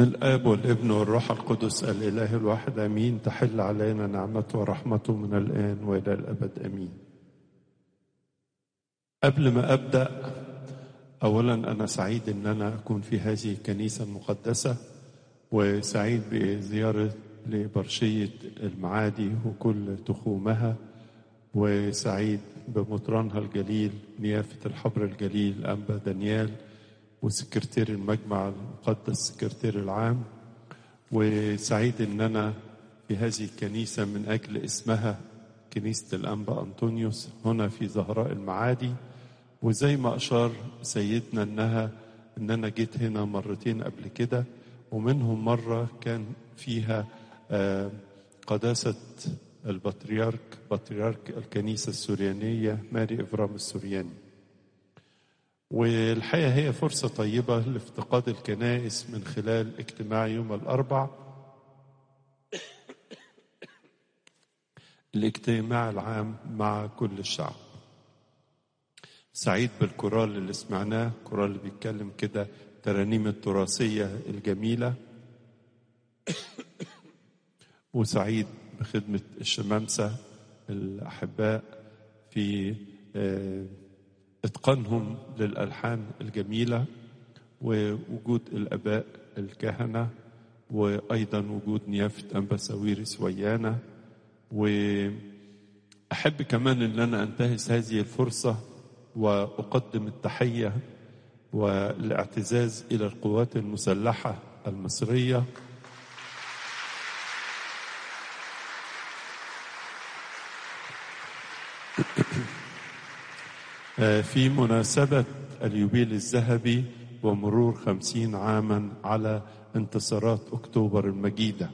الآب والابن والروح القدس الإله الواحد آمين. تحل علينا نعمته ورحمته من الآن وإلى الأبد آمين. قبل ما أبدأ، أولا أنا سعيد أن أنا أكون في هذه الكنيسة المقدسة، وسعيد بزيارة لبرشية المعادي وكل تخومها، وسعيد بمطرانها الجليل نيافة الحبر الجليل أنبا دانيال وسكرتير المجمع المقدس سكرتير العام، وسعيد ان انا في هذه الكنيسة من اجل اسمها كنيسة الانبا انطونيوس هنا في زهراء المعادي. وزي ما اشار سيدنا ان انا جيت هنا مرتين قبل كده، ومنهم مرة كان فيها قداسة بطريرك الكنيسة السوريانية ماري إفرام السورياني. والحقيقة هي فرصة طيبة لافتقاد الكنائس من خلال اجتماع يوم الأربع، الاجتماع العام مع كل الشعب. سعيد بالكورال اللي سمعناه، كورال اللي بيتكلم كده ترانيم التراثية الجميلة، وسعيد بخدمة الشمامسة الأحباء في إتقانهم للألحان الجميلة، ووجود الآباء الكهنة، وأيضا وجود نيافة أنبا ساويرس ويانا. وأحب كمان أن أنا أنتهز هذه الفرصة وأقدم التحية والاعتزاز إلى القوات المسلحة المصرية في مناسبة اليوبيل الذهبي ومرور 50 عاما على انتصارات أكتوبر المجيدة.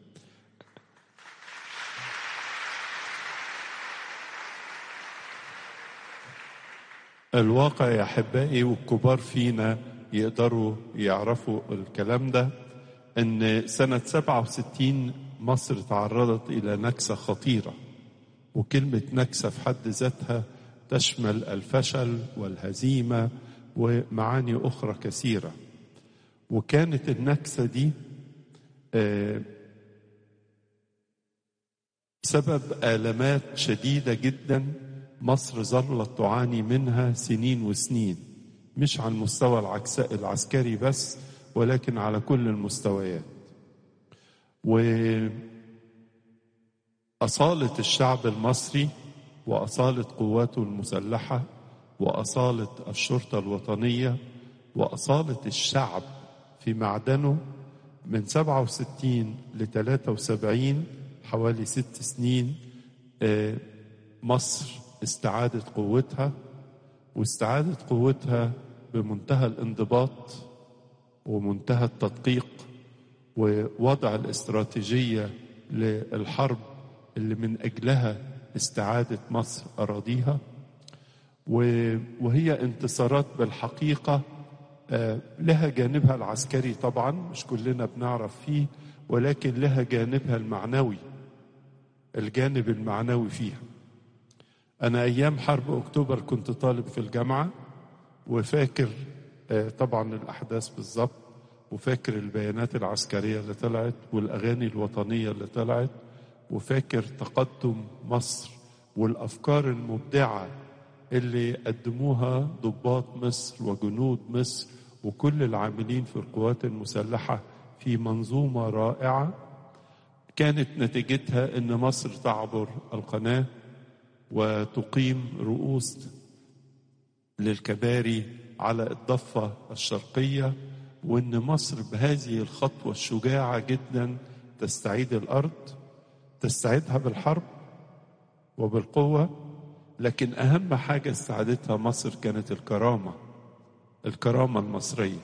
الواقع يا أحبائي، والكبار فينا يقدروا يعرفوا الكلام ده، أن سنة 67 مصر تعرضت إلى نكسة خطيرة، وكلمة نكسة في حد ذاتها تشمل الفشل والهزيمة ومعاني أخرى كثيرة. وكانت النكسة دي بسبب آلامات شديدة جدا مصر ظلت تعاني منها سنين وسنين، مش على المستوى العسكري بس، ولكن على كل المستويات. وأصالة الشعب المصري وأصالة قواته المسلحة وأصالة الشرطة الوطنية وأصالة الشعب في معدنه من 67 ل 73 حوالي 6 سنين مصر استعادت قوتها، واستعادت قوتها بمنتهى الانضباط ومنتهى التدقيق، ووضع الاستراتيجية للحرب اللي من أجلها استعادت مصر أراضيها. وهي انتصارات بالحقيقة لها جانبها العسكري طبعا، مش كلنا بنعرف فيه، ولكن لها جانبها المعنوي، الجانب المعنوي فيها. أنا أيام حرب أكتوبر كنت طالب في الجامعة، وفاكر طبعا الأحداث بالظبط، وفاكر البيانات العسكرية اللي طلعت والأغاني الوطنية اللي طلعت، وفاكر تقدم مصر والأفكار المبدعة اللي قدموها ضباط مصر وجنود مصر وكل العاملين في القوات المسلحة في منظومة رائعة كانت نتيجتها أن مصر تعبر القناة وتقيم رؤوس للكباري على الضفة الشرقية، وأن مصر بهذه الخطوة الشجاعة جدا تستعيد الأرض، تستعيدها بالحرب وبالقوة. لكن أهم حاجة استعادتها مصر كانت الكرامة المصرية،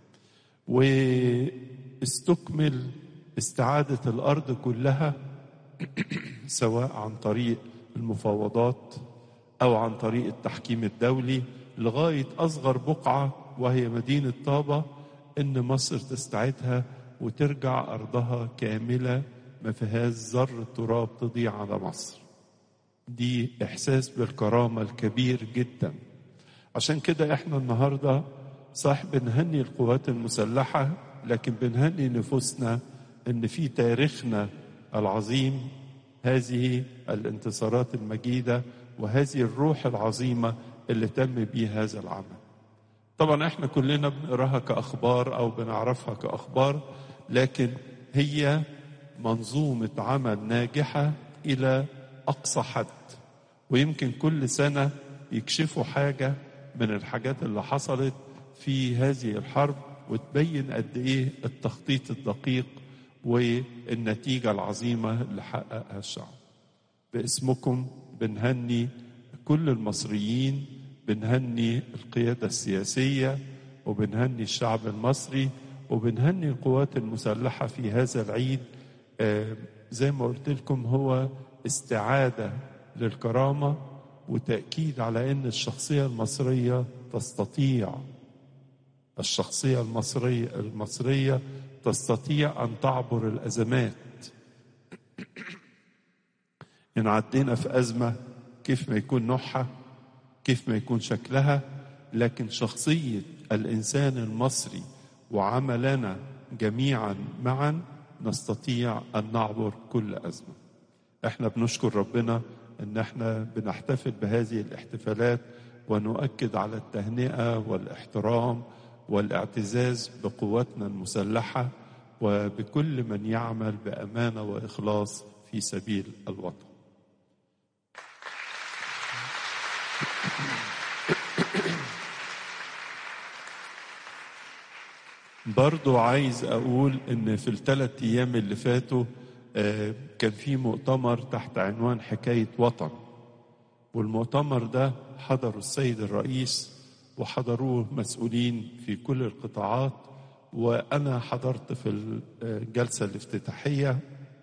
واستكمل استعادة الأرض كلها سواء عن طريق المفاوضات أو عن طريق التحكيم الدولي لغاية أصغر بقعة وهي مدينة طابة، إن مصر تستعيدها وترجع أرضها كاملة ما فيهاش ذرة تراب تضيع على مصر. دي إحساس بالكرامة الكبير جدا. عشان كده إحنا النهاردة صاحب نهني القوات المسلحة لكن بنهني نفوسنا ان في تاريخنا العظيم هذه الانتصارات المجيدة وهذه الروح العظيمة اللي تم بيه هذا العمل. طبعا احنا كلنا بنقراها كأخبار او بنعرفها كأخبار، لكن هي منظومة عمل ناجحة إلى أقصى حد، ويمكن كل سنة يكشفوا حاجة من الحاجات اللي حصلت في هذه الحرب وتبين قد إيه التخطيط الدقيق والنتيجة العظيمة اللي حققها الشعب. باسمكم بنهني كل المصريين، بنهني القيادة السياسية، وبنهني الشعب المصري، وبنهني القوات المسلحة في هذا العيد. زي ما قلت لكم هو استعادة للكرامة وتأكيد على أن الشخصية المصرية تستطيع، الشخصية المصرية تستطيع أن تعبر الأزمات. إن عدينا في أزمة كيف ما يكون نوعها، كيف ما يكون شكلها، لكن شخصية الإنسان المصري وعملنا جميعا معا نستطيع أن نعبر كل أزمة. احنا بنشكر ربنا ان احنا بنحتفل بهذه الاحتفالات ونؤكد على التهنئة والاحترام والاعتزاز بقواتنا المسلحة وبكل من يعمل بأمانة وإخلاص في سبيل الوطن. برضو عايز أقول إن في ال3 أيام اللي فاتوا كان في مؤتمر تحت عنوان حكاية وطن، والمؤتمر ده حضره السيد الرئيس وحضروه مسؤولين في كل القطاعات، وأنا حضرت في الجلسة الافتتاحية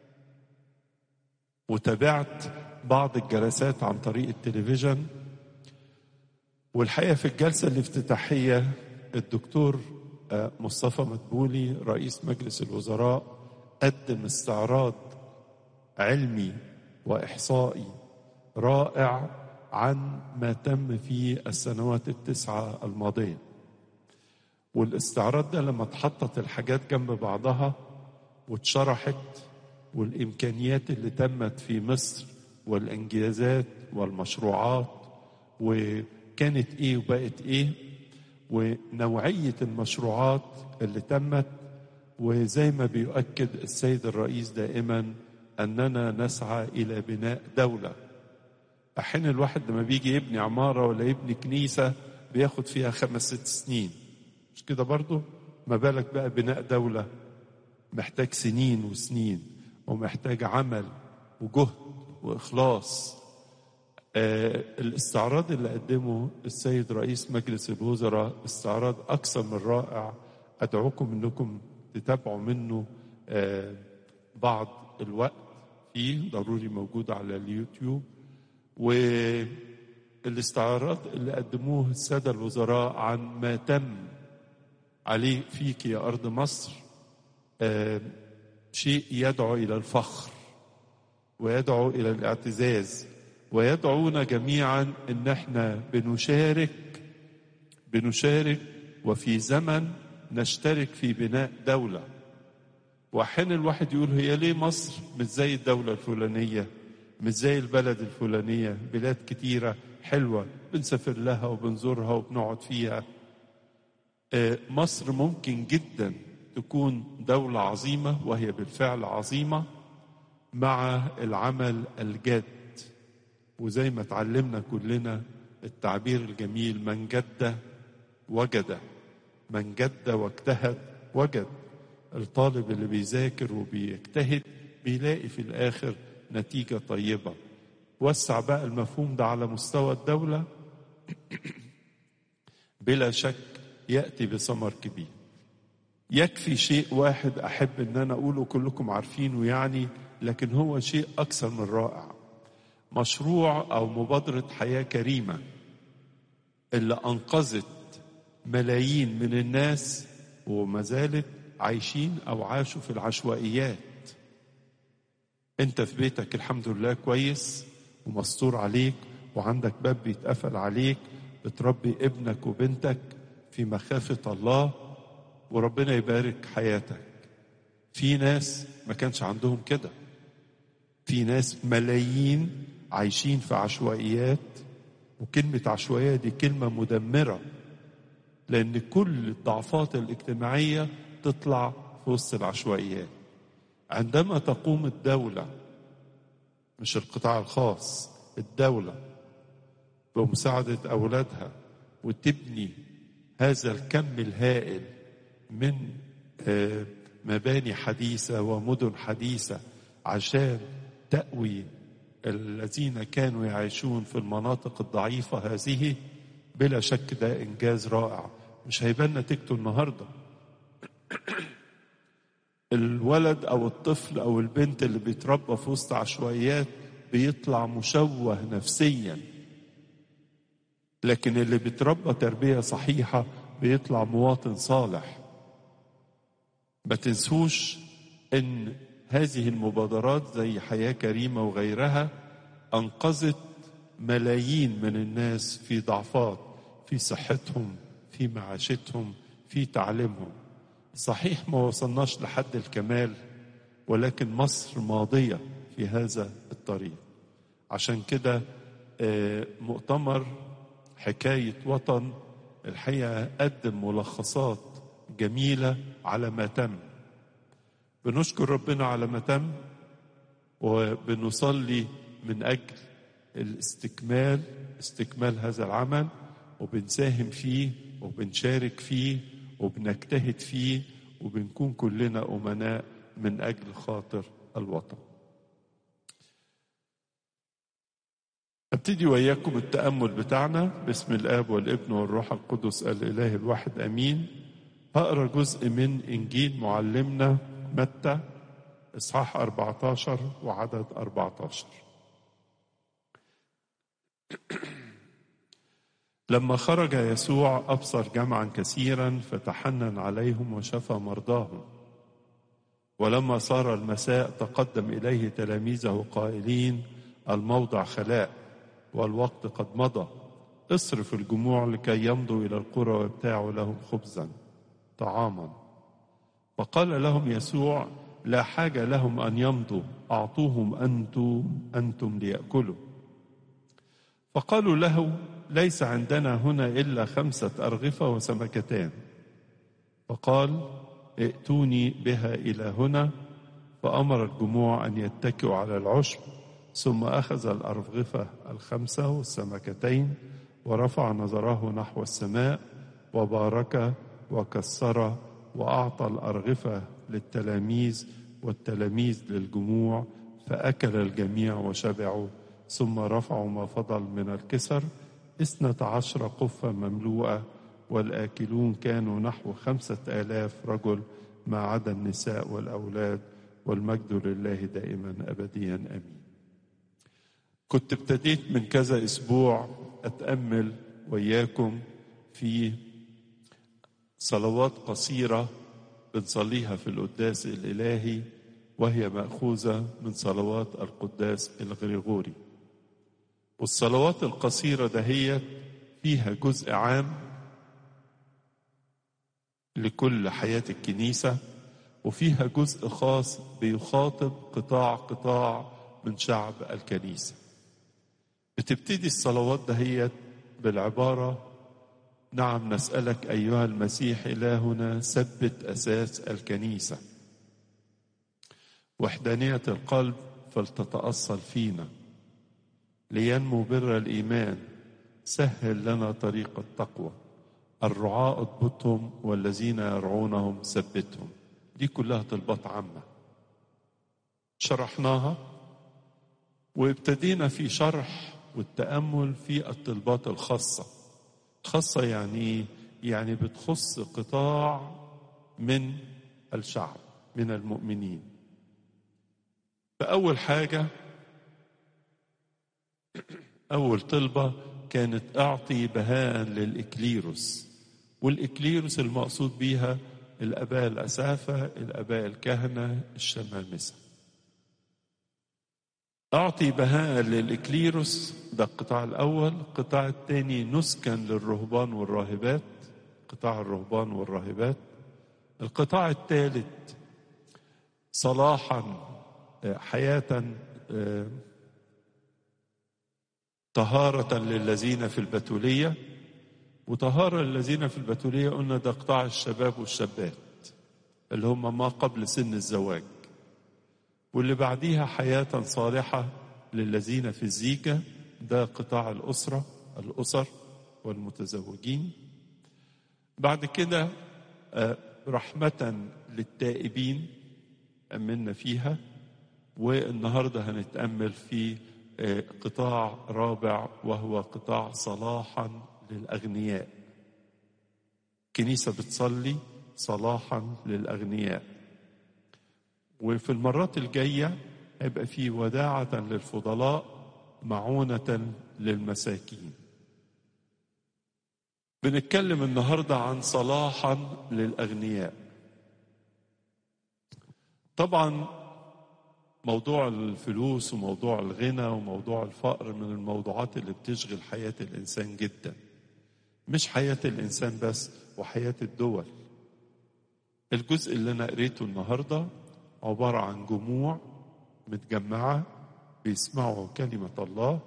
وتابعت بعض الجلسات عن طريق التلفزيون. والحقيقة في الجلسة الافتتاحية الدكتور مصطفى مدبولي رئيس مجلس الوزراء قدم استعراض علمي وإحصائي رائع عن ما تم في السنوات ال9 الماضية. والاستعراض ده لما اتحطت الحاجات جنب بعضها واتشرحت والإمكانيات اللي تمت في مصر والإنجازات والمشروعات وكانت إيه وبقت إيه ونوعية المشروعات اللي تمت، وزي ما بيؤكد السيد الرئيس دائما أننا نسعى إلى بناء دولة. أحيانا الواحد لما بيجي يبني عمارة ولا يبني كنيسة بياخد فيها 5-6 سنين، مش كده برضو؟ ما بالك بقى بناء دولة، محتاج سنين وسنين ومحتاج عمل وجهد وإخلاص. الاستعراض اللي قدمه السيد رئيس مجلس الوزراء استعراض أكثر من رائع، أدعوكم أنكم تتابعوا منه بعض الوقت، فيه ضروري موجود على اليوتيوب. والاستعراض اللي قدموه السادة الوزراء عن ما تم عليه فيك يا أرض مصر شيء يدعو إلى الفخر ويدعو إلى الاعتزاز، ويدعونا جميعا ان احنا بنشارك وفي زمن نشترك في بناء دولة. واحيانا الواحد يقول هي ليه مصر مش زي الدولة الفلانية، مش زي البلد الفلانية؟ بلاد كتيرة حلوة بنسافر لها وبنزورها وبنقعد فيها. مصر ممكن جدا تكون دولة عظيمة، وهي بالفعل عظيمة مع العمل الجاد. وزي ما تعلمنا كلنا التعبير الجميل من جد وجد، من جد واجتهد وجد. الطالب اللي بيذاكر وبيجتهد بيلاقي في الآخر نتيجة طيبة. وسع بقى المفهوم ده على مستوى الدولة بلا شك يأتي بثمر كبير. يكفي شيء واحد أحب أن أنا أقوله كلكم عارفينه يعني، لكن هو شيء أكثر من رائع. مشروع أو مبادرة حياة كريمة اللي أنقذت ملايين من الناس وما زالت عايشين أو عاشوا في العشوائيات. أنت في بيتك الحمد لله كويس ومستور عليك وعندك باب بيتقفل عليك، بتربي ابنك وبنتك في مخافة الله وربنا يبارك حياتك. في ناس ما كانش عندهم كده، في ناس ملايين عايشين في عشوائيات، وكلمة عشوائية دي كلمة مدمرة، لأن كل الضعفات الاجتماعية تطلع في وسط العشوائيات. عندما تقوم الدولة، مش القطاع الخاص، الدولة بمساعدة أولادها وتبني هذا الكم الهائل من مباني حديثة ومدن حديثة عشان تأوي الذين كانوا يعيشون في المناطق الضعيفة هذه، بلا شك ده إنجاز رائع مش هيبان نتيجته النهاردة. الولد أو الطفل أو البنت اللي بيتربى في وسط عشوائيات بيطلع مشوه نفسيا، لكن اللي بيتربى تربية صحيحة بيطلع مواطن صالح. ما تنسوش ان هذه المبادرات زي حياة كريمة وغيرها انقذت ملايين من الناس في ضعفات، في صحتهم، في معاشتهم، في تعليمهم. صحيح ما وصلناش لحد الكمال، ولكن مصر ماضية في هذا الطريق. عشان كده مؤتمر حكاية وطن الحقيقة قدم ملخصات جميلة على ما تم. بنشكر ربنا على ما تم، وبنصلي من أجل استكمال هذا العمل، وبنساهم فيه وبنشارك فيه وبنجتهد فيه، وبنكون كلنا أمناء من أجل خاطر الوطن. ابتدي وإياكم التأمل بتاعنا باسم الآب والابن والروح القدس الإله الواحد أمين. هقرأ جزء من إنجيل معلمنا متى إصحاح 14 وعدد 14. لما خرج يسوع أبصر جمعا كثيرا فتحنن عليهم وشفى مرضاهم. ولما صار المساء تقدم إليه تلاميذه قائلين: الموضع خلاء والوقت قد مضى، اصرف الجموع لكي يمضوا إلى القرى ويبتاعوا لهم خبزا طعاما. فقال لهم يسوع: لا حاجة لهم أن يمضوا، أعطوهم أنتم ليأكلوا. فقالوا له: ليس عندنا هنا إلا 5 أرغفة وسمكتان. فقال: ائتوني بها إلى هنا. فأمر الجموع أن يتكئوا على العشب، ثم أخذ الأرغفة 5 والسمكتين، ورفع نظره نحو السماء وبارك وكسر وأعطى الأرغفة للتلاميذ والتلاميذ للجموع، فأكل الجميع وشبعوا. ثم رفعوا ما فضل من الكسر 12 قفة مملوءة، والآكلون كانوا نحو 5000 رجل ما عدا النساء والأولاد، والمجد لله دائما أبديا آمين. كنت ابتديت من كذا أسبوع أتأمل وياكم في صلوات قصيرة بنصليها في القداس الإلهي، وهي مأخوذة من صلوات القداس الغريغوري. والصلوات القصيرة دهيت فيها جزء عام لكل حياة الكنيسة، وفيها جزء خاص بيخاطب قطاع من شعب الكنيسة. بتبتدي الصلوات دهيت بالعبارة: نعم نسألك أيها المسيح إلهنا ثبت أساس الكنيسة، وحدانية القلب فلتتأصل فينا، لينمو بر الإيمان، سهل لنا طريق التقوى، الرعاة اضبطهم والذين يرعونهم ثبتهم. دي كلها طلبات عامة شرحناها، وابتدينا في شرح والتأمل في الطلبات الخاصة. يعني بتخص قطاع من الشعب من المؤمنين. فأول حاجة، أول طلبة كانت: أعطي بهاء للإكليروس. والإكليروس المقصود بيها الآباء الأسافة، الآباء الكهنة، الشمامسة. أعطي بهاء للإكليروس، ده القطاع الأول. القطاع الثاني: نسكن للرهبان والراهبات، قطاع الرهبان والراهبات. القطاع الثالث صلاحا، حياة طهارة للذين في البتولية. وطهارة للذين في البتولية قلنا ده قطاع الشباب والشابات اللي هم ما قبل سن الزواج، واللي بعديها حياة صالحة للذين في الزيجة، ده قطاع الأسر والمتزوجين. بعد كده رحمة للتائبين أمنا فيها. والنهاردة هنتأمل في قطاع رابع وهو قطاع صلاحا للأغنياء. كنيسة بتصلي صلاحا للأغنياء. وفي المرات الجاية هيبقى في وداعة للفضلاء، معونة للمساكين. بنتكلم النهاردة عن صلاحا للأغنياء. طبعا موضوع الفلوس وموضوع الغنى وموضوع الفقر من الموضوعات اللي بتشغل حياة الإنسان جدا، مش حياة الإنسان بس، وحياة الدول. الجزء اللي أنا قريته النهاردة عبارة عن جموع متجمعة بيسمعوا كلمة الله،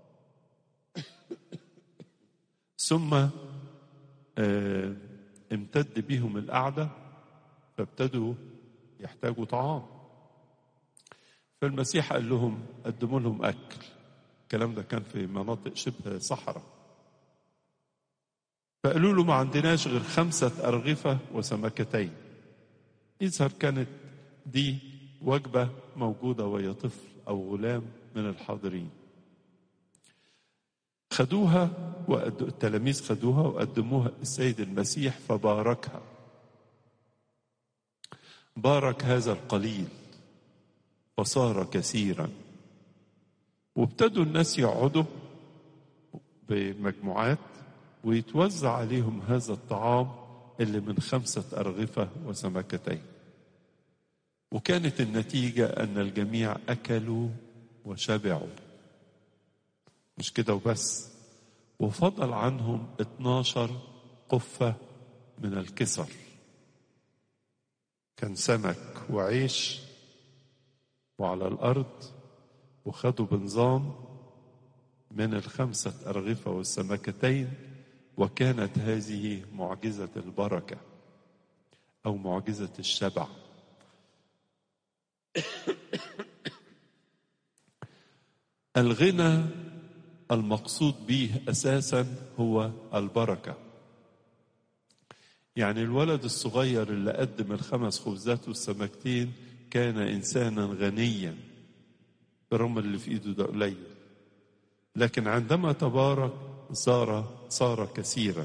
ثم امتد بيهم القعدة فابتدوا يحتاجوا طعام. فالمسيح قال لهم قدموا لهم أكل. الكلام ده كان في مناطق شبه صحراء. فقالوا له ما عندناش غير 5 أرغفة وسمكتين. يظهر كانت دي وجبة موجودة ويا طفل أو غلام من الحاضرين. خدوها التلاميذ خدوها وقدموها السيد المسيح فباركها. بارك هذا القليل فصار كثيرا. وابتدوا الناس يقعدوا بمجموعات ويتوزع عليهم هذا الطعام اللي من 5 أرغفة وسمكتين. وكانت النتيجة أن الجميع أكلوا وشبعوا. مش كده وبس، وفضل عنهم 12 قفة من الكسر. كان سمك وعيش وعلى الأرض، وخدوا بنظام من 5 أرغفة والسمكتين. وكانت هذه معجزة البركة أو معجزة الشبع. الغنى المقصود به أساسا هو البركة. يعني الولد الصغير اللي قدم 5 خبزات والسمكتين كان إنسانا غنيا برغم اللي في إيده ده قليل، لكن عندما تبارك صار كثيرا.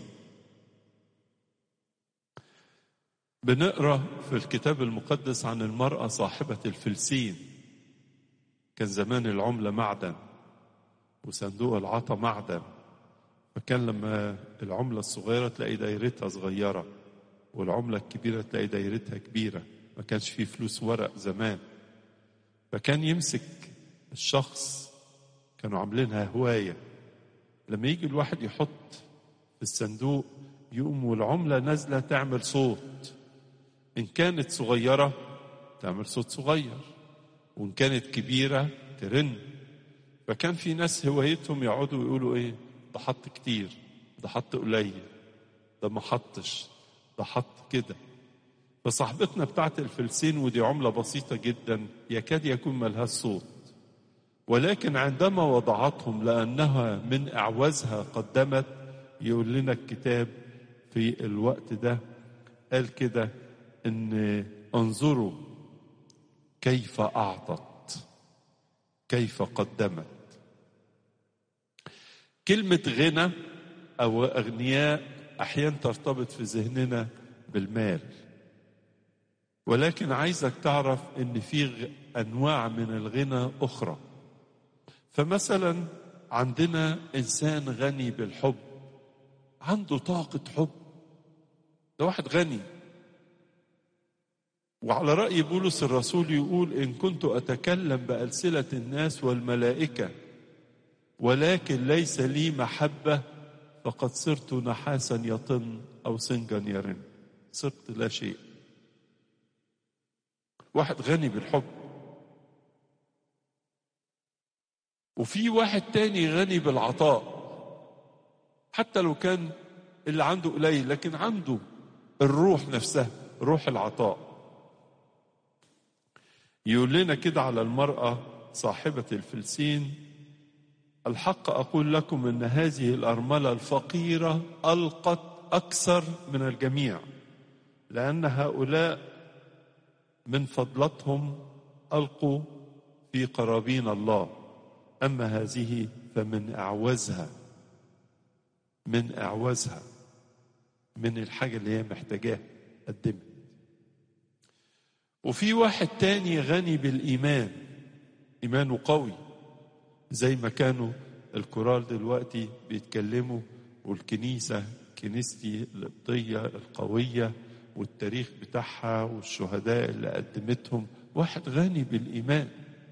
بنقرأ في الكتاب المقدس عن المرأة صاحبة الفلسين. كان زمان العملة معدن وصندوق العطا معدن، فكان لما العملة الصغيرة تلاقي دايرتها صغيرة والعملة الكبيرة تلاقي دايرتها كبيرة. ما كانش فيه فلوس ورق زمان، فكان يمسك الشخص، كانوا عاملينها هواية، لما يجي الواحد يحط في الصندوق يقوم والعملة نازلة تعمل صوت. إن كانت صغيرة تعمل صوت صغير، وإن كانت كبيرة ترن. فكان في ناس هوايتهم يقعدوا يقولوا إيه، ده حط كتير، ده حط قليل، ده ما حطش، ده حط كده. فصاحبتنا بتاعت الفلسين، ودي عملة بسيطة جدا يكاد يكون ملهاش صوت، ولكن عندما وضعتهم لأنها من أعوزها قدمت. يقول لنا الكتاب في الوقت ده قال كده إن انظروا كيف أعطت، كيف قدمت. كلمة غنى أو أغنياء أحيانا ترتبط في ذهننا بالمال، ولكن عايزك تعرف إن في أنواع من الغنى أخرى. فمثلا عندنا إنسان غني بالحب، عنده طاقة حب، ده واحد غني. وعلى رأي بولس الرسول يقول إن كنت أتكلم بألسنة الناس والملائكة ولكن ليس لي محبة فقد صرت نحاسا يطن أو سنجا يرن. صرت لا شيء. واحد غني بالحب. وفي واحد تاني غني بالعطاء، حتى لو كان اللي عنده قليل لكن عنده الروح نفسها، روح العطاء. يقول لنا كده على المرأة صاحبة الفلسين: الحق أقول لكم إن هذه الأرملة الفقيرة ألقت أكثر من الجميع، لأن هؤلاء من فضلتهم ألقوا في قرابين الله، أما هذه فمن أعوزها، من أعوزها، من الحاجة اللي هي محتاجاها قدمت. وفي واحد تاني غني بالإيمان، إيمانه قوي، زي ما كانوا الكورال دلوقتي بيتكلموا، والكنيسة كنيستي القبطية القوية والتاريخ بتاعها والشهداء اللي قدمتهم. واحد غني بالإيمان.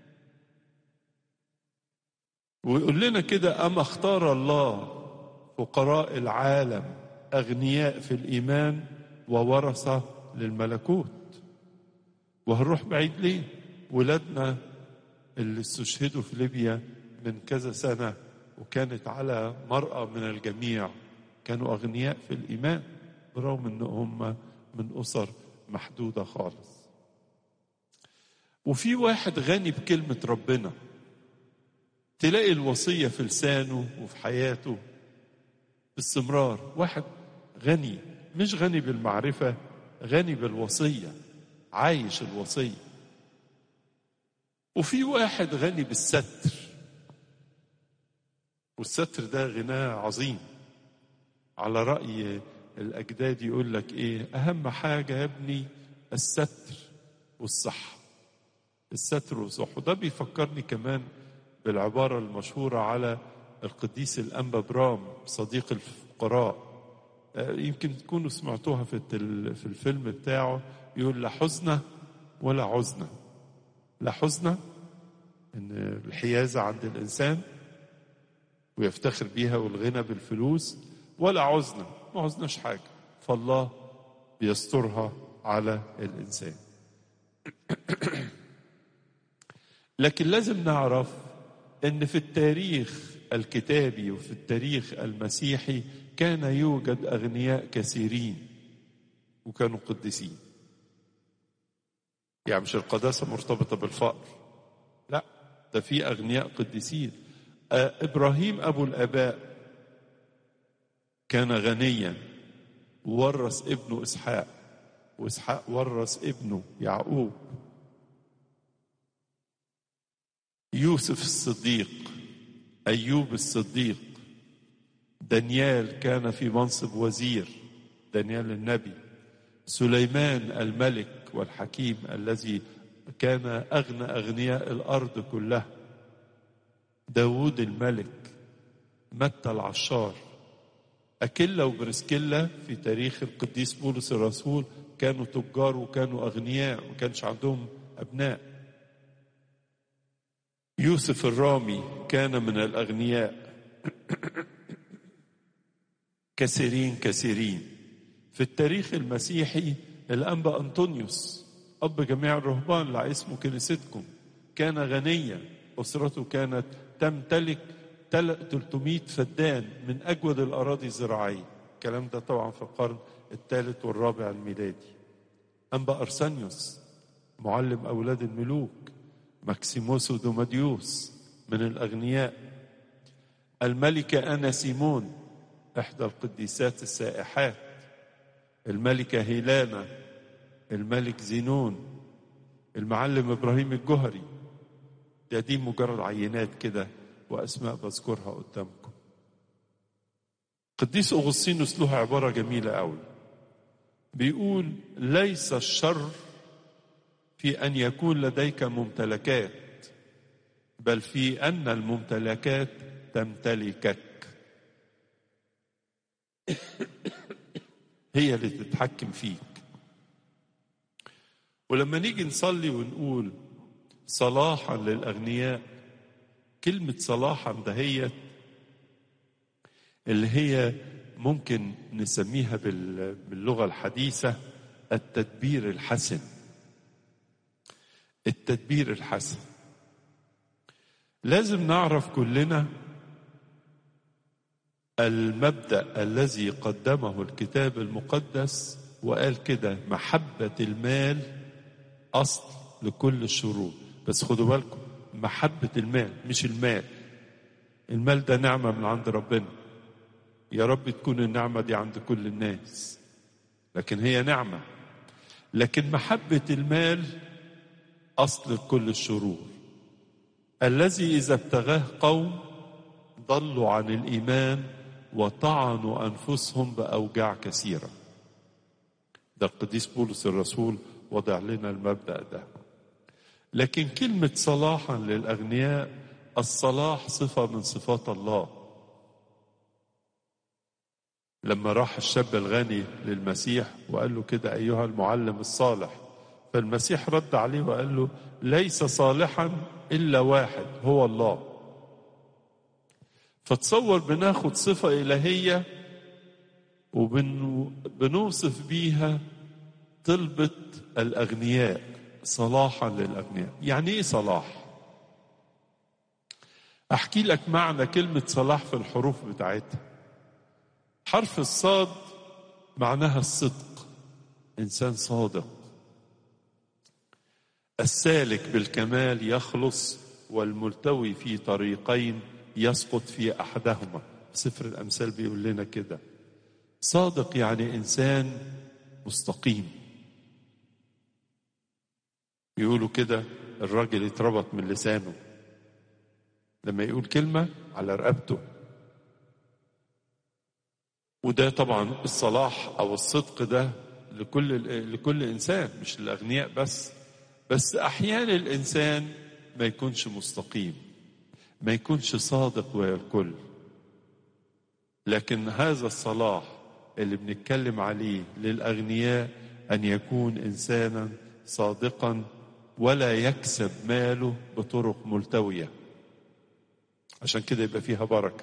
ويقول لنا كده: أما اختار الله فقراء العالم أغنياء في الإيمان وورثة للملكوت. وهنروح بعيد ليه؟ ولادنا اللي استشهدوا في ليبيا من كذا سنة وكانت على مرأى من الجميع، كانوا أغنياء في الإيمان برغم أنهم من أسر محدودة خالص. وفي واحد غني بكلمة ربنا، تلاقي الوصية في لسانه وفي حياته باستمرار. واحد غني، مش غني بالمعرفة، غني بالوصية، عايش الوصية. وفي واحد غني بالستر، والستر ده غناه عظيم. على رأي الأجداد يقول لك إيه؟ أهم حاجة يا ابني الستر والصحة. الستر والصحة. وده بيفكرني كمان بالعبارة المشهورة على القديس الأنبا برام صديق الفقراء. يمكن تكونوا سمعتوها في الفيلم بتاعه. يقول: لا حزنة ولا عزنة. لا حزنة إن الحيازة عند الإنسان ويفتخر بيها والغنى بالفلوس، ولا عزنة، ما عزناش حاجة، فالله بيسترها على الإنسان. لكن لازم نعرف إن في التاريخ الكتابي وفي التاريخ المسيحي كان يوجد أغنياء كثيرين وكانوا قديسين. يعني مش القداسة مرتبطة بالفقر، لا، ده في أغنياء قديسين. إبراهيم أبو الآباء كان غنيا وورث ابنه إسحاق، وإسحاق ورث ابنه يعقوب. يوسف الصديق، أيوب الصديق، دانيال كان في منصب وزير، دانيال النبي، سليمان الملك والحكيم الذي كان أغنى أغنياء الأرض كلها، داود الملك، متى العشار، أكيلا وبرسكيلا في تاريخ القديس بولس الرسول كانوا تجار وكانوا أغنياء وكانش عندهم أبناء. يوسف الرامي كان من الأغنياء. كثيرين كثيرين. في التاريخ المسيحي الأنبا أنطونيوس أب جميع الرهبان اللي اسمه كنيستكم كان غنيا، أسرته كانت تمتلك 300 فدان من أجود الأراضي الزراعية. الكلام ده طبعا في القرن الثالث والرابع الميلادي. أنبا أرسانيوس معلم أولاد الملوك، ماكسيموس ودوماديوس من الأغنياء. الملكة أنا سيمون إحدى القديسات السائحات، الملكة هيلانا، الملك زينون، المعلم إبراهيم الجهري. دي مجرد عينات كده وأسماء بذكرها قدامكم. قديس أغسطينوس له عبارة جميلة قوي، بيقول: ليس الشر في أن يكون لديك ممتلكات، بل في أن الممتلكات تمتلكك. هي اللي تتحكم فيك. ولما نيجي نصلي ونقول صلاحا للأغنياء، كلمة صلاحا دهيت اللي هي ممكن نسميها باللغة الحديثة التدبير الحسن. التدبير الحسن. لازم نعرف كلنا المبدأ الذي قدمه الكتاب المقدس وقال كده: محبة المال أصل لكل الشرور. بس خدوا بالكم، محبة المال مش المال. المال ده نعمة من عند ربنا، يا رب تكون النعمة دي عند كل الناس، لكن هي نعمة. لكن محبة المال أصل كل الشرور، الذي إذا ابتغاه قوم ضلوا عن الإيمان وطعنوا أنفسهم بأوجاع كثيرة. ده القديس بولس الرسول وضع لنا المبدأ ده. لكن كلمة صلاحا للأغنياء، الصلاح صفة من صفات الله. لما راح الشاب الغني للمسيح وقال له كده: أيها المعلم الصالح، فالمسيح رد عليه وقال له: ليس صالحا إلا واحد هو الله. فتصور بناخد صفة إلهية وبنوصف بيها طلبة الأغنياء، صلاحا للأغنياء. يعني إيه صلاح؟ أحكي لك معنى كلمة صلاح في الحروف بتاعتها. حرف الصاد معناها الصدق، إنسان صادق. السالك بالكمال يخلص، والملتوي في طريقين يسقط في أحدهما. سفر الأمثال بيقول لنا كده. صادق يعني إنسان مستقيم. يقولوا كده الراجل يتربط من لسانه لما يقول كلمة على رقبته. وده طبعا الصلاح أو الصدق ده لكل إنسان، مش للأغنياء بس أحيانا الإنسان ما يكونش مستقيم، ما يكونش صادق ويا الكل. لكن هذا الصلاح اللي بنتكلم عليه للأغنياء أن يكون إنسانا صادقا ولا يكسب ماله بطرق ملتوية، عشان كده يبقى فيها بركة.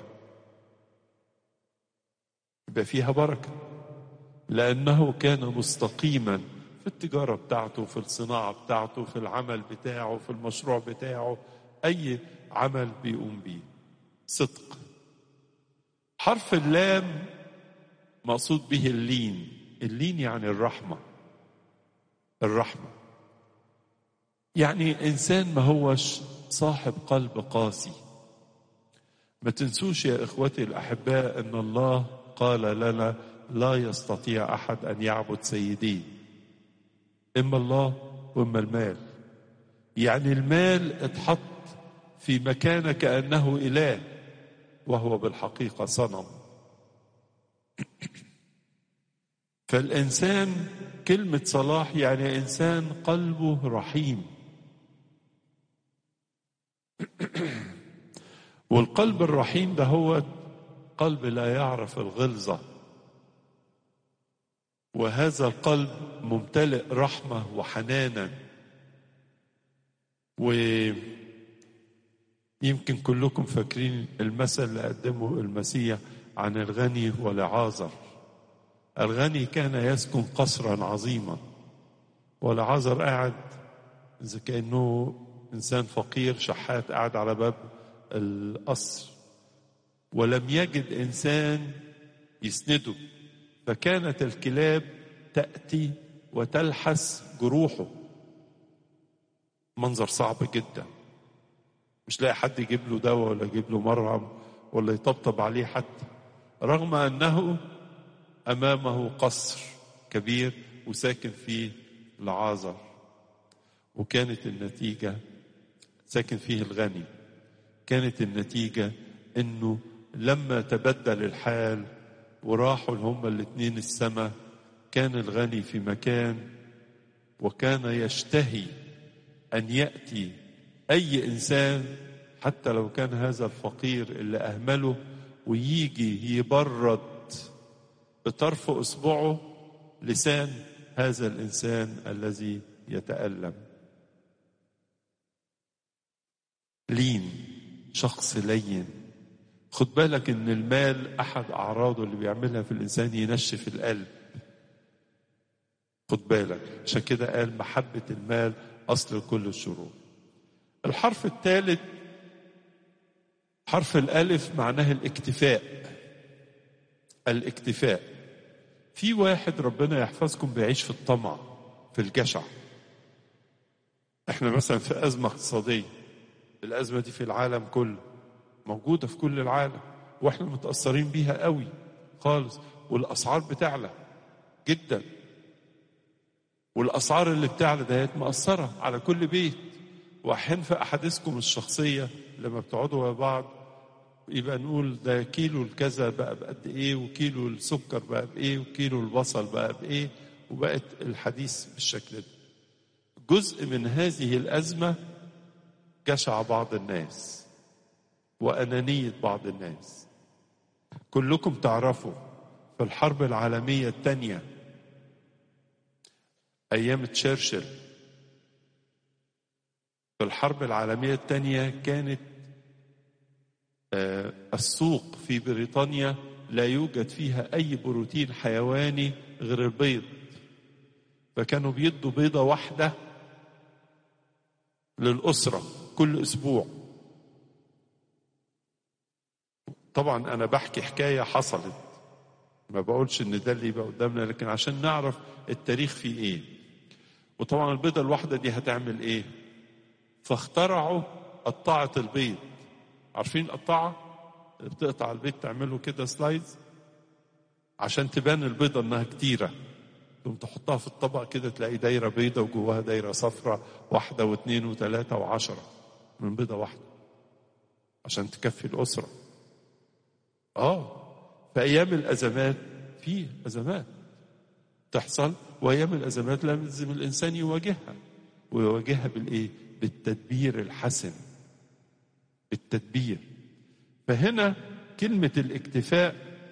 يبقى فيها بركة لأنه كان مستقيما في التجارة بتاعته، في الصناعة بتاعته، في العمل بتاعه، في المشروع بتاعه، أي عمل بيقوم بيه. صدق. حرف اللام مقصود به اللين. اللين يعني الرحمة. الرحمة يعني إنسان ما هوش صاحب قلب قاسي. ما تنسوش يا إخوتي الأحباء أن الله قال لنا: لا يستطيع أحد أن يعبد سيدين، إما الله وإما المال. يعني المال اتحط في مكانه كأنه إله، وهو بالحقيقة صنم. فالإنسان كلمة صلاح يعني إنسان قلبه رحيم. والقلب الرحيم ده هو قلب لا يعرف الغلظة، وهذا القلب ممتلئ رحمة وحنانا. ويمكن كلكم فاكرين المثل اللي قدمه المسيح عن الغني ولعازر. الغني كان يسكن قصرا عظيما، ولعازر قاعد إذا كأنه إنسان فقير شحات قاعد على باب القصر، ولم يجد إنسان يسنده، فكانت الكلاب تأتي وتلحس جروحه. منظر صعب جدا، مش لاقي حد يجيب له دواء ولا يجيب له مرهم ولا يطبطب عليه حتى، رغم أنه أمامه قصر كبير وساكن فيه لعازر. وكانت النتيجة ساكن فيه الغني. كانت النتيجة إنه لما تبدل الحال وراحوا هما الاتنين السماء، كان الغني في مكان، وكان يشتهي أن يأتي أي إنسان حتى لو كان هذا الفقير اللي أهمله، ويجي يبرد بطرف إصبعه لسان هذا الإنسان الذي يتألم. لين، شخص لين. خد بالك ان المال احد اعراضه اللي بيعملها في الانسان ينشف القلب. خد بالك، عشان كده قال محبة المال أصل كل الشرور. الحرف الثالث حرف الألف، معناه الاكتفاء. الاكتفاء. في واحد ربنا يحفظكم بيعيش في الطمع، في الجشع. احنا مثلا في أزمة اقتصادية، الأزمة دي في العالم كله، موجودة في كل العالم، واحنا متأثرين بيها قوي خالص، والأسعار بتعلى جدا، والأسعار اللي بتعلى دهيت مأثرة على كل بيت. وأحيانا في أحاديثكم الشخصية لما بتقعدوا مع بعض يبقى نقول ده كيلو الكذا بقى بقد إيه، وكيلو السكر بقى بإيه، وكيلو البصل بقى بإيه، وبقت الحديث بالشكل ده. جزء من هذه الأزمة جشع بعض الناس وأنانية بعض الناس. كلكم تعرفوا في الحرب العالمية الثانية أيام تشرشل، في الحرب العالمية الثانية كانت السوق في بريطانيا لا يوجد فيها أي بروتين حيواني غير البيض، فكانوا بيدوا بيضة واحدة للأسرة كل أسبوع. طبعا أنا بحكي حكاية حصلت، ما بقولش إن ده اللي يبقى قدامنا، لكن عشان نعرف التاريخ فيه إيه. وطبعا البيضة الواحدة دي هتعمل إيه؟ فاخترعوا قطعة البيض. عارفين قطعة بتقطع البيض تعمله كده سلايدز عشان تبان البيضة إنها كتيرة، ثم تحطها في الطبق كده تلاقي دايرة بيضة وجواها دايرة صفرة، واحدة واثنين وثلاثة وعشرة من بيضة واحدة عشان تكفي الأسرة. في أيام الأزمات، في أزمات تحصل، وأيام الأزمات لازم الإنسان يواجهها، ويواجهها بالإيه؟ بالتدبير الحسن، بالتدبير. فهنا كلمة الاكتفاء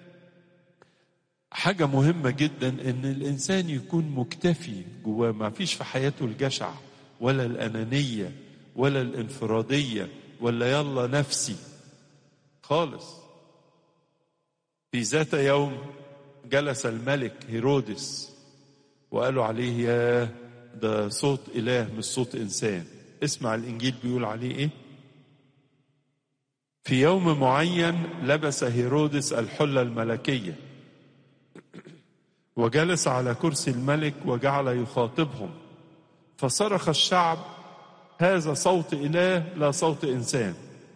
حاجة مهمة جدا، إن الإنسان يكون مكتفي جواه، ما فيش في حياته الجشع ولا الأنانية ولا الانفرادية ولا يلا نفسي خالص. في ذات يوم جلس الملك هيرودس وقالوا عليه يا ده صوت إله مش صوت إنسان. اسمع الإنجيل بيقول عليه إيه؟ في يوم معين لبس هيرودس الحلة الملكية وجلس على كرسي الملك وجعل يخاطبهم، فصرخ الشعب هذا صوت إله لا صوت إنسان.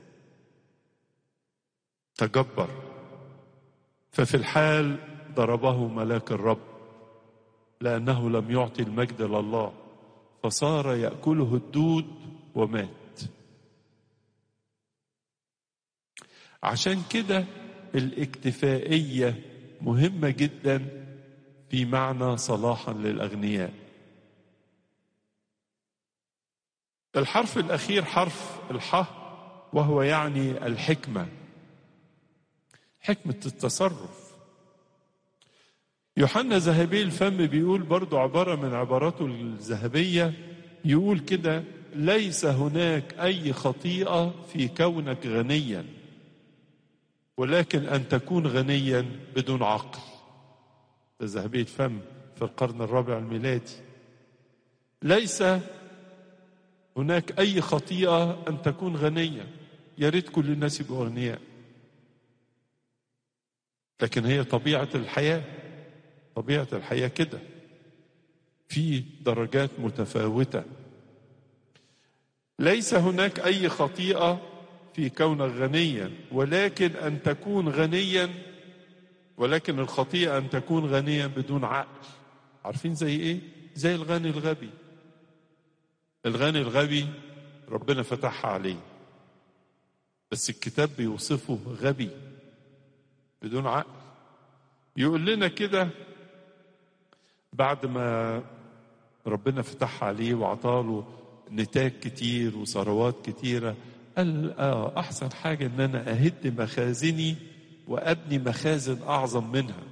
تجبر، ففي الحال ضربه ملاك الرب لأنه لم يعطي المجد لله، فصار يأكله الدود ومات. عشان كده الاكتفائية مهمة جدا في معنى صلاحا للأغنياء. الحرف الأخير حرف الحاء، وهو يعني الحكمة، حكمة التصرف. يوحنا ذهبي الفم بيقول برضو عبارة من عباراته الذهبية، يقول كده: ليس هناك أي خطيئة في كونك غنيا، ولكن أن تكون غنيا بدون عقل. ده ذهبي الفم في القرن الرابع الميلادي. ليس هناك أي خطيئة أن تكون غنيا، يا ريت كل الناس يبقوا أغنياء، لكن هي طبيعة الحياة، طبيعة الحياة كده، في درجات متفاوتة. ليس هناك أي خطيئة في كونك غنيا، ولكن أن تكون غنيا، ولكن الخطيئة أن تكون غنيا بدون عقل. عارفين زي إيه؟ زي الغني الغبي. الغني الغبي ربنا فتحها عليه، بس الكتاب بيوصفه غبي بدون عقل. يقول لنا كده بعد ما ربنا فتحها عليه وعطاله نتاج كتير وثروات كتيرة، قال أحسن حاجة إن أنا أهد مخازني وأبني مخازن أعظم منها.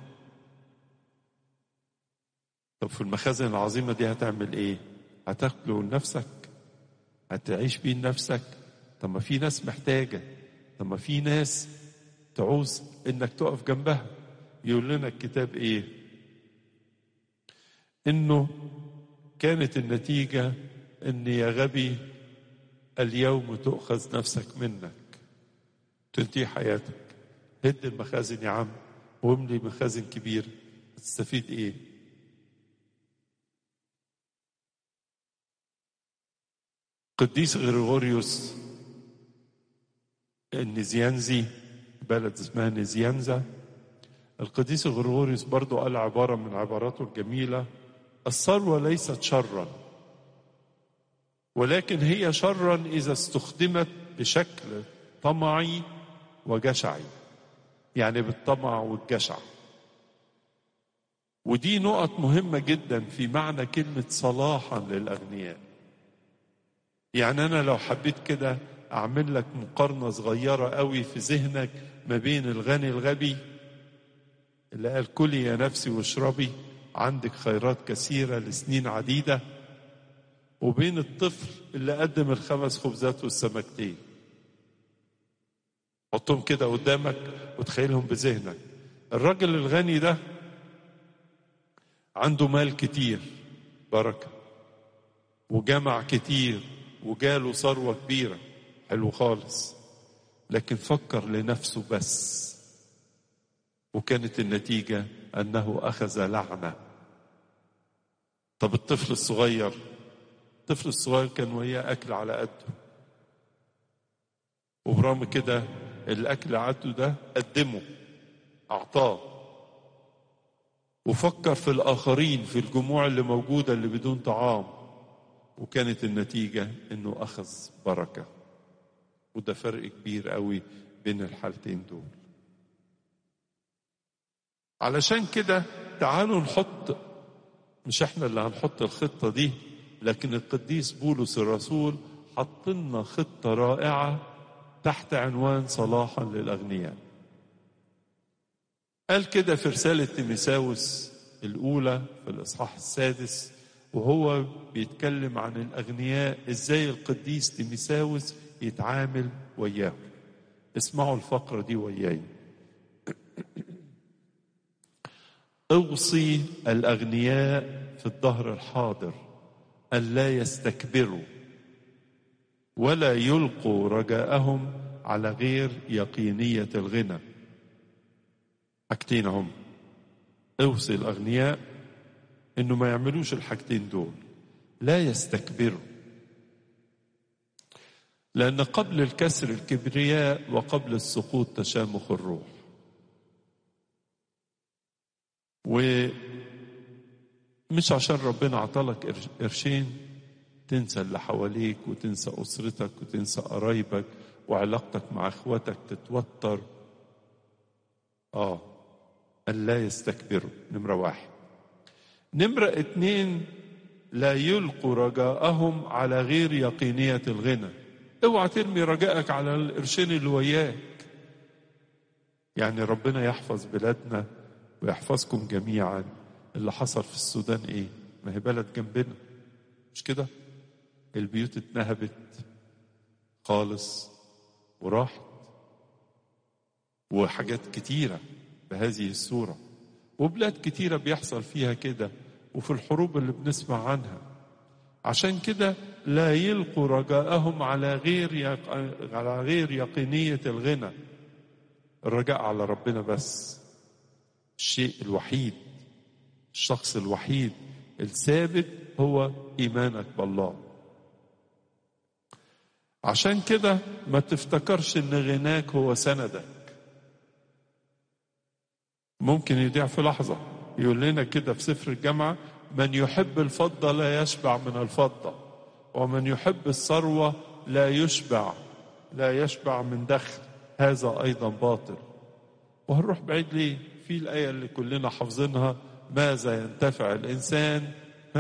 طب في المخازن العظيمة دي هتعمل إيه؟ هتاكله لنفسك؟ هتعيش بيه لنفسك؟ طب ما في ناس محتاجة، طب ما في ناس تعوز إنك تقف جنبها. يقول لنا الكتاب إيه؟ إنه كانت النتيجة ان يا غبي اليوم تؤخذ نفسك منك، تنتهي حياتك. هد المخازن يا عم واملي مخازن كبير، هتستفيد ايه؟ قديس غريغوريوس النزيانزي، بلد اسمها نزيانزا، القديس غريغوريوس برضو قال عبارة من عباراته الجميلة: الثروة ليست شرا، ولكن هي شرا إذا استخدمت بشكل طمعي وجشعي، يعني بالطمع والجشع. ودي نقط مهمة جدا في معنى كلمة صلاحا للأغنياء. يعني أنا لو حبيت كده أعمل لك مقارنة صغيرة قوي في ذهنك ما بين الغني الغبي اللي قال كلي يا نفسي واشربي عندك خيرات كثيرة لسنين عديدة، وبين الطفل اللي قدم ال5 خبزات والسمكتين. حطهم كده قدامك وتخيلهم بذهنك. الراجل الغني ده عنده مال كتير بركة، وجمع كتير، وجاله ثروة كبيرة، حلو خالص، لكن فكر لنفسه بس، وكانت النتيجة أنه أخذ لعنة. طب الطفل الصغير كان وياه أكل على قده، وبرغم كده الأكل عده ده قدمه، أعطاه، وفكر في الآخرين، في الجموع اللي موجودة اللي بدون طعام، وكانت النتيجة إنه أخذ بركة. وده فرق كبير قوي بين الحالتين دول. علشان كده تعالوا نحط، مش احنا اللي هنحط الخطة دي، لكن القديس بولس الرسول حط لنا خطة رائعة تحت عنوان صلاحا للأغنياء. قال كده في رسالة تيموثاوس الأولى في الإصحاح 6 وهو بيتكلم عن الأغنياء، إزاي القديس تيموثاوس يتعامل وياهم. اسمعوا الفقرة دي وياي. اوصي الأغنياء في الدهر الحاضر ألا يستكبروا ولا يلقوا رجاءهم على غير يقينية الغنى. حاجتين هم. اوصي الأغنياء إنه ما يعملوش الحاجتين دول، لا يستكبروا، لأن قبل الكسر الكبرياء وقبل السقوط تشامخ الروح. ومش عشان ربنا عطالك قرشين تنسى اللي حواليك وتنسى أسرتك وتنسى قرايبك وعلاقتك مع اخواتك تتوتر. ألا يستكبروا، نمرة 1. نمرة 2، لا يلقوا رجاءهم على غير يقينية الغنى. اوعى ترمي رجائك على القرشين اللي وياك. يعني ربنا يحفظ بلادنا ويحفظكم جميعا. اللي حصل في السودان ايه؟ ما هي بلد جنبنا، مش كده؟ البيوت اتنهبت خالص وراحت، وحاجات كتيرة بهذه الصورة، وبلاد كتيرة بيحصل فيها كده، وفي الحروب اللي بنسمع عنها. عشان كده لا يلقوا رجاءهم على غير يقينية الغنى. الرجاء على ربنا بس. الشيء الوحيد، الشخص الوحيد الثابت هو إيمانك بالله. عشان كده ما تفتكرش ان غناك هو سندك. ممكن يضيع في لحظة. يقول لنا كده في سفر الجامعة: من يحب الفضة لا يشبع من الفضة، ومن يحب الثروة لا يشبع من دخل، هذا أيضا باطل. وهنروح بعيد ليه؟ في الآية اللي كلنا حافظينها: ماذا ينتفع الإنسان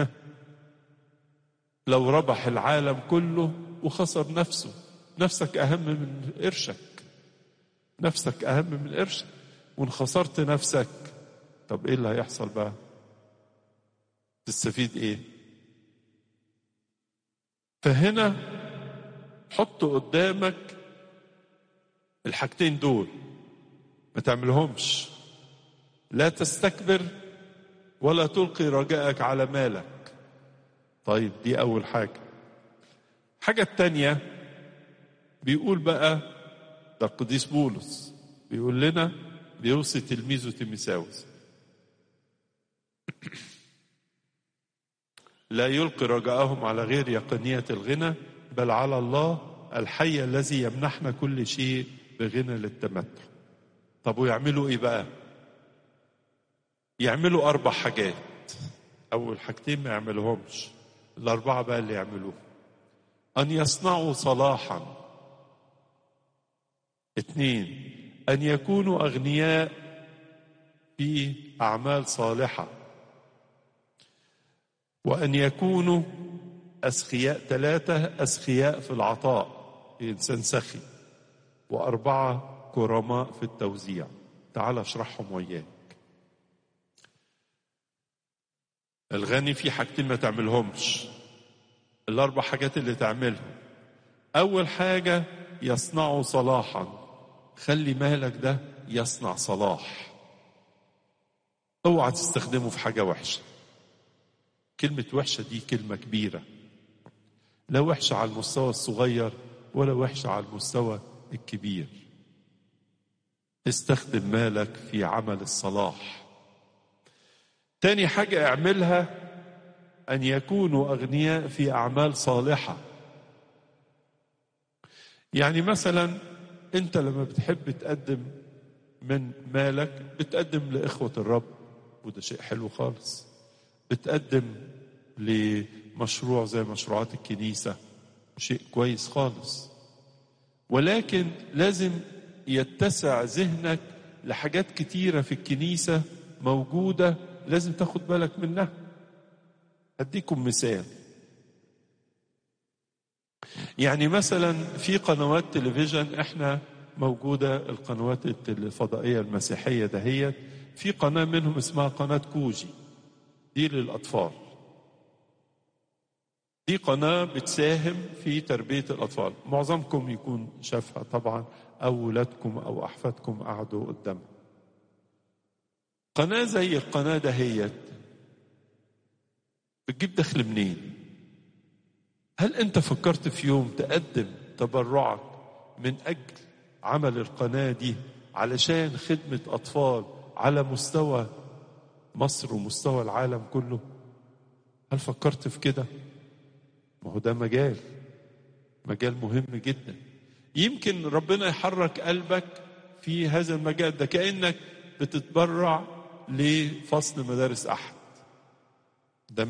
لو ربح العالم كله وخسر نفسه؟ نفسك أهم من قرشك، نفسك أهم من قرشك. وإن خسرت نفسك، طب إيه اللي هيحصل بقى؟ تستفيد إيه؟ فهنا حط قدامك الحاجتين دول، ما تعملهمش. لا تستكبر ولا تلقي رجائك على مالك. طيب دي أول حاجة. حاجة التانية بيقول بقى، ده القديس بولس بيقول لنا، بيوصي تلميذه تيموثاوس لا يلقي رجاءهم على غير يقينية الغنى، بل على الله الحي الذي يمنحنا كل شيء بغنى للتمتع. طب ويعملوا ايه بقى؟ يعملوا 4 حاجات. اول حاجتين ما يعملوهمش، ال4 بقى اللي يعملوه: ان يصنعوا صلاحا. 2 ان يكونوا اغنياء في اعمال صالحة. وان يكونوا أسخياء. 3 أسخياء في العطاء، إنسان سخي. و4 كرماء في التوزيع. تعال اشرحهم وياك. الغني في حاجتين ما تعملهمش، ال4 حاجات اللي تعملهم: أول حاجة يصنعوا صلاحا. خلي مالك ده يصنع صلاح، اوعى تستخدمه في حاجة وحشة. كلمة وحشة دي كلمة كبيرة، لا وحشة على المستوى الصغير ولا وحشة على المستوى الكبير. استخدم مالك في عمل الصلاح. تاني حاجة اعملها: أن يكونوا أغنياء في أعمال صالحة. يعني مثلا أنت لما بتحب تقدم من مالك، بتقدم لإخوة الرب، وده شيء حلو خالص. بتقدم لمشروع زي مشروعات الكنيسة، شيء كويس خالص. ولكن لازم يتسع ذهنك لحاجات كتيرة في الكنيسة موجودة، لازم تاخد بالك منها. أديكم مثال. يعني مثلا في قنوات تلفزيون احنا موجودة، القنوات الفضائية المسيحية دهيت، في قناة منهم اسمها قناة كوجي، دي للأطفال. دي قناة بتساهم في تربية الأطفال، معظمكم يكون شافها طبعا، أو ولادكم أو أحفادكم قعدوا قدامها. قناة زي القناة دهيت بتجيب دخل منين؟ هل أنت فكرت في يوم تقدم تبرعك من أجل عمل القناة دي علشان خدمة أطفال على مستوى مصر ومستوى العالم كله؟ هل فكرت في كده؟ ما هو ده مجال مهم جدا. يمكن ربنا يحرك قلبك في هذا المجال ده، كأنك بتتبرع لفصل مدارس أحد. ده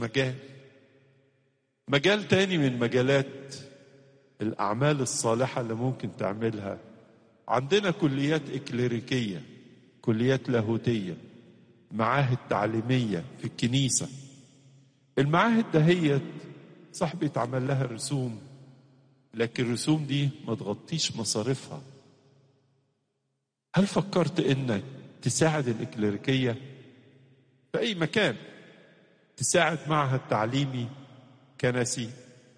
مجال تاني من مجالات الأعمال الصالحة اللي ممكن تعملها. عندنا كليات إكليريكية، كليات لاهوتية، معاهد تعليمية في الكنيسة. المعاهد دهيت صاحبي يتعمل لها رسوم، لكن الرسوم دي ما تغطيش مصاريفها. هل فكرت انك تساعد الإكليريكية في أي مكان؟ تساعد معهد تعليمي كنسي؟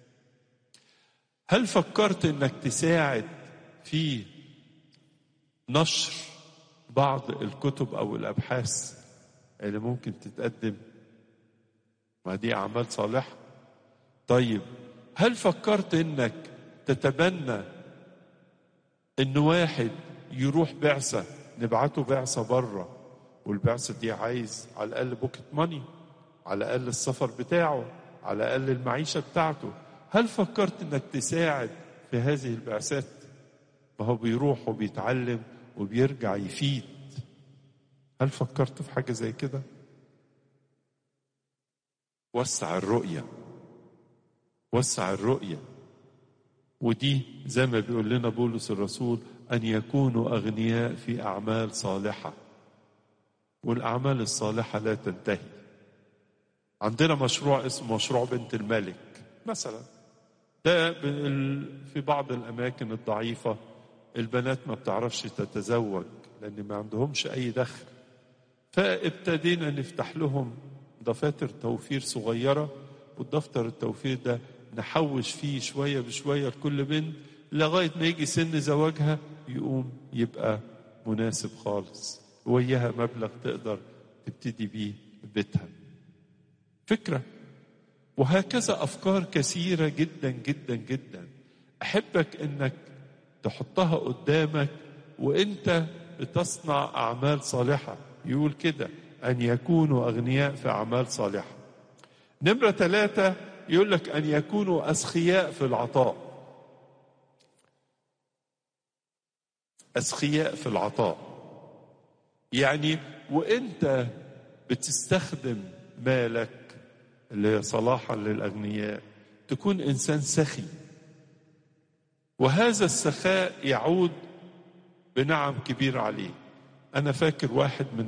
هل فكرت انك تساعد في نشر بعض الكتب او الابحاث اللي ممكن تتقدم؟ ما دي اعمال صالحة. طيب هل فكرت انك تتبنى ان واحد يروح بعثة، نبعته بعثة بره، والبعثة دي عايز على الاقل بوكت ماني، على الاقل السفر بتاعه، على الاقل المعيشة بتاعته. هل فكرت انك تساعد في هذه البعثات؟ ما هو بيروح وبيتعلم وبيرجع يفيد. هل فكرت في حاجة زي كده؟ وسع الرؤية، وسع الرؤية. ودي زي ما بيقول لنا بولس الرسول: أن يكونوا أغنياء في أعمال صالحة. والأعمال الصالحة لا تنتهي. عندنا مشروع اسمه مشروع بنت الملك مثلا، ده في بعض الأماكن الضعيفة البنات ما بتعرفش تتزوج لأن ما عندهمش أي دخل، فابتدينا نفتح لهم دفاتر توفير صغيرة، والدفتر التوفير ده نحوش فيه شوية بشوية لكل بنت لغاية ما يجي سن زواجها يقوم يبقى مناسب خالص، وياها مبلغ تقدر تبتدي بيه بيتها. فكرة. وهكذا أفكار كثيرة جدا جدا جدا. أحبك إنك تحطها قدامك وإنت بتصنع أعمال صالحة. يقول كده أن يكونوا أغنياء في أعمال صالحة. نمرة 3 يقول لك أن يكونوا أسخياء في العطاء. أسخياء في العطاء يعني وإنت بتستخدم مالك لصلاحا للأغنياء تكون إنسان سخي، وهذا السخاء يعود بنعم كبير عليه. أنا فاكر واحد من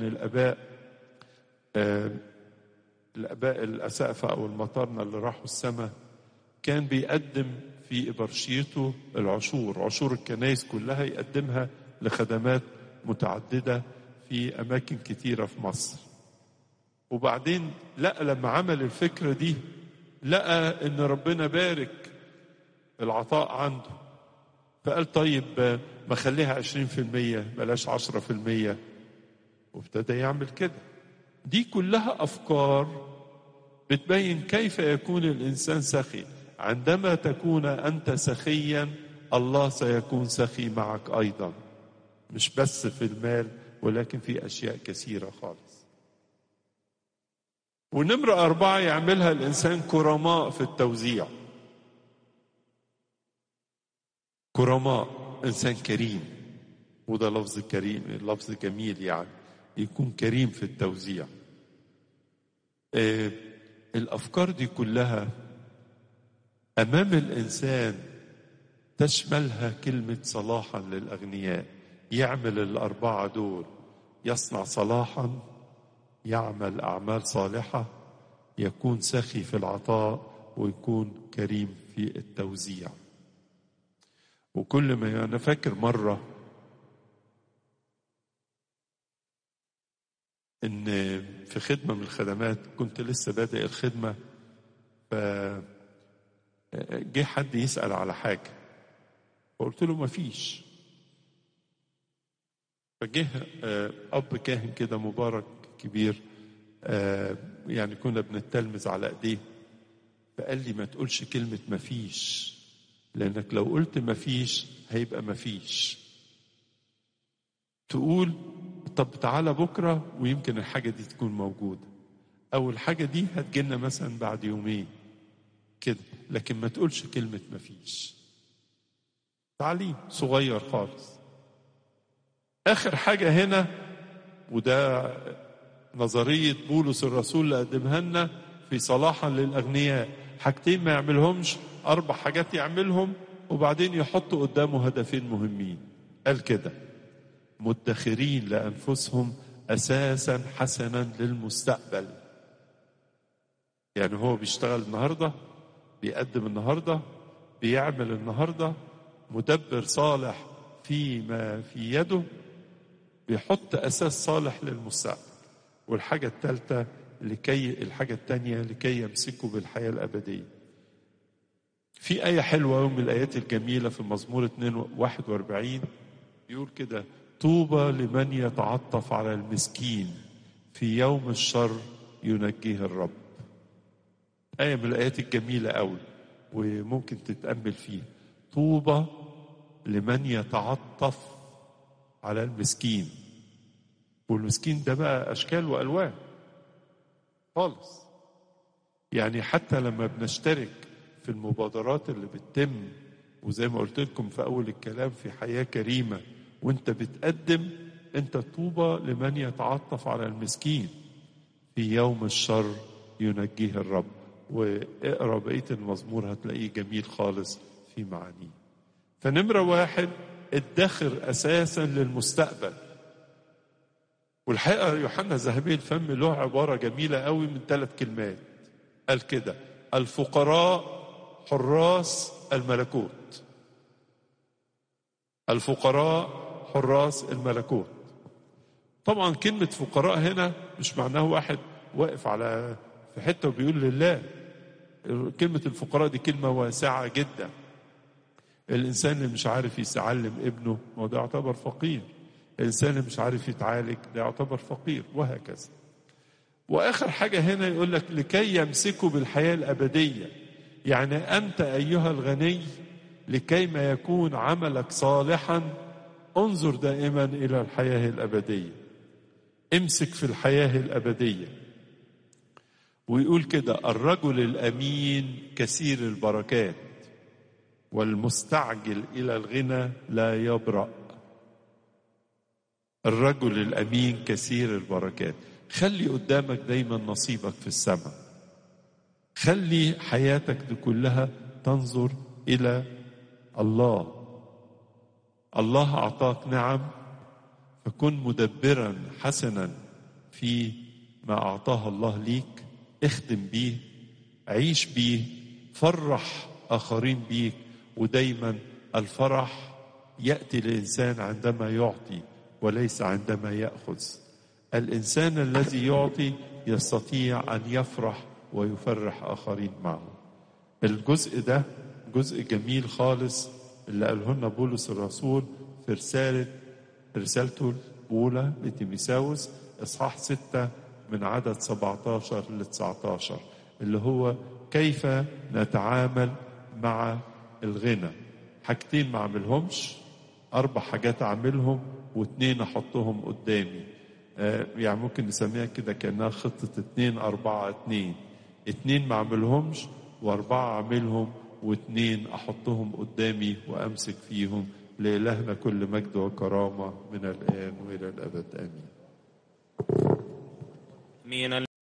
الآباء الأسقفة أو المطارنة اللي راحوا السماء كان بيقدم في إبرشيته العشور، عشور الكنائس كلها يقدمها لخدمات متعددة في أماكن كتيرة في مصر. وبعدين لما عمل الفكرة دي لقى إن ربنا بارك العطاء عنده، فقال طيب ما خليها 20%، بلاش 10%، وابتدى يعمل كده. دي كلها أفكار بتبين كيف يكون الإنسان سخي. عندما تكون أنت سخيا الله سيكون سخي معك أيضا، مش بس في المال ولكن في أشياء كثيرة خالص. ونمرة 4 يعملها الإنسان كرماء في التوزيع. كرماء، إنسان كريم، وده لفظ كريم، لفظ جميل يعني، يكون كريم في التوزيع. الأفكار دي كلها أمام الإنسان تشملها كلمة صلاحا للأغنياء. يعمل ال4 دول، يصنع صلاحا، يعمل أعمال صالحة، يكون سخي في العطاء، ويكون كريم في التوزيع. وكل ما أنا فاكر مرة إن في خدمة من الخدمات كنت لسه بادئ الخدمة، فجه حد يسأل على حاجة فقلت له مفيش. فجه أب كاهن كده مبارك كبير، يعني كنا بنتلمذ على ايديه، فقال لي ما تقولش كلمة مفيش، لأنك لو قلت مفيش هيبقى مفيش. تقول طب تعالى بكرة ويمكن الحاجة دي تكون موجودة، أو الحاجة دي هتجينا مثلا بعد يومين كده، لكن ما تقولش كلمة مفيش. تعليم صغير خالص. آخر حاجة هنا، وده نظرية بولس الرسول اللي قدمها لنا في صلاحا للأغنياء، حاجتين ما يعملهمش، 4 حاجات يعملهم، وبعدين يحطوا قدامه هدفين مهمين. قال كده: مدخرين لأنفسهم أساسا حسنا للمستقبل. يعني هو بيشتغل النهاردة، بيقدم النهاردة، بيعمل النهاردة، مدبر صالح فيما في يده، بيحط أساس صالح للمستقبل. والحاجة الثالثة الحاجة الثانية لكي يمسكوا بالحياة الأبدية. في آية حلوة من الآيات الجميلة في مزمور 41 يقول كده: طوبى لمن يتعطف على المسكين في يوم الشر ينجيه الرب. آية من الآيات الجميلة قوي وممكن تتأمل فيها. طوبى لمن يتعطف على المسكين. والمسكين ده بقى أشكال وألوان خالص. يعني حتى لما بنشترك في المبادرات اللي بتتم، وزي ما قلت لكم في أول الكلام في حياة كريمة، وانت بتقدم، انت طوبى لمن يتعطف على المسكين في يوم الشر ينجيه الرب. واقرأ بقية المزمور هتلاقيه جميل خالص في معانيه. فنمرة 1 ادخر أساسا للمستقبل. والحقيقة يوحنا ذهبي الفم له عبارة جميلة قوي من 3 كلمات. قال كده: الفقراء حراس الملكوت. الفقراء حراس الملكوت. طبعا كلمة فقراء هنا مش معناه واحد واقف في حتة وبيقول لله. كلمة الفقراء دي كلمة واسعة جدا. الإنسان اللي مش عارف يعلم ابنه هو ده يعتبر فقير. الإنسان اللي مش عارف يتعالج ده يعتبر فقير، وهكذا. وآخر حاجة هنا يقول لك لكي يمسكوا بالحياة الأبدية. يعني أنت أيها الغني لكي ما يكون عملك صالحا انظر دائما إلى الحياة الأبدية، امسك في الحياة الأبدية. ويقول كده: الرجل الأمين كثير البركات، والمستعجل إلى الغنى لا يبرأ. الرجل الأمين كثير البركات. خلي قدامك دايما نصيبك في السماء، خلي حياتك دي كلها تنظر إلى الله. الله أعطاك نعم، فكن مدبرا حسنا في ما أعطاه الله ليك، اخدم بيه، عيش بيه، فرح آخرين بيك. ودايما الفرح يأتي الإنسان عندما يعطي وليس عندما يأخذ. الإنسان الذي يعطي يستطيع أن يفرح ويفرح آخرين معه. الجزء ده جزء جميل خالص اللي قاله لنا بولس الرسول في رسالته الأولى لتيموثاوس إصحاح 6 من عدد 17 ل 19، اللي هو كيف نتعامل مع الغنى. حاجتين ما أعملهمش، 4 حاجات أعملهم و2 أحطهم قدامي. يعني ممكن نسميها كده كأنها خطة 2-4-2. 2 ما أعملهمش و4 أعملهم و2 أحطهم قدامي وأمسك فيهم. لإلهنا كل مجد وكرامة من الآن وإلى الأبد آمين.